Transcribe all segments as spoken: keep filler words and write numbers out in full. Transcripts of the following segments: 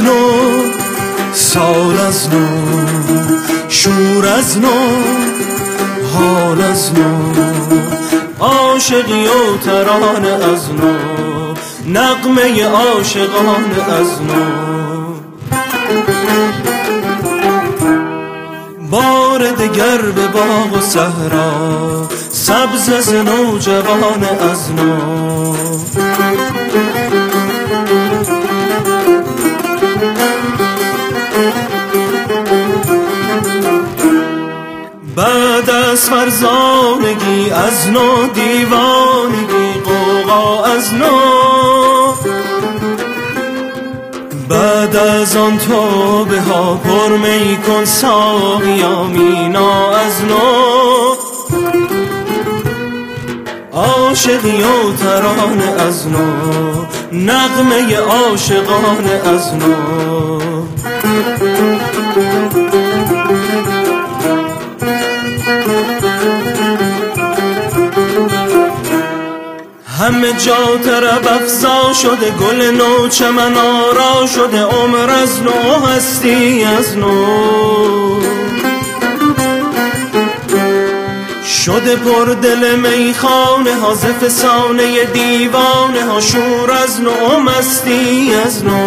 نو، سال از نو، شور از نو، حال از نو، عاشقی و ترانه از نو، نغمه عاشقانه از نو. بار دگر به باغ و صحرا، سبز از نو، جوان از نو. بعد از فرزانگی از نو، دیوانگی غوغا از نو. بعد از آن توبه ها پر می کن ساقیا، مینا از نو. عاشقی و ترانه از نو، نغمه عاشقانه از نو. همه جا طرب افزا شده، گل نو چمن آرا شده، عمر از نو، هستی از نو. شده پر دل میخانه ها، ز فسانه دیوانه ها، شور از نو، مستی از نو.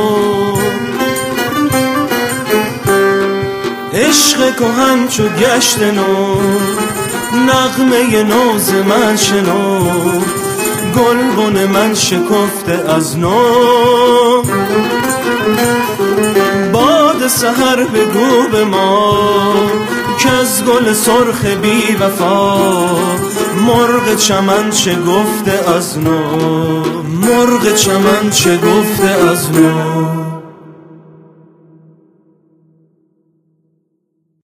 عشق کهن چو گشت نو، نغمه نو ز من شنو، گلبن من شکفته از نو. باد سحر بگو به ما که از گل سرخ بی وفا، مرغ چمن چه گفته از نو، مرغ چمن چه گفته از نو.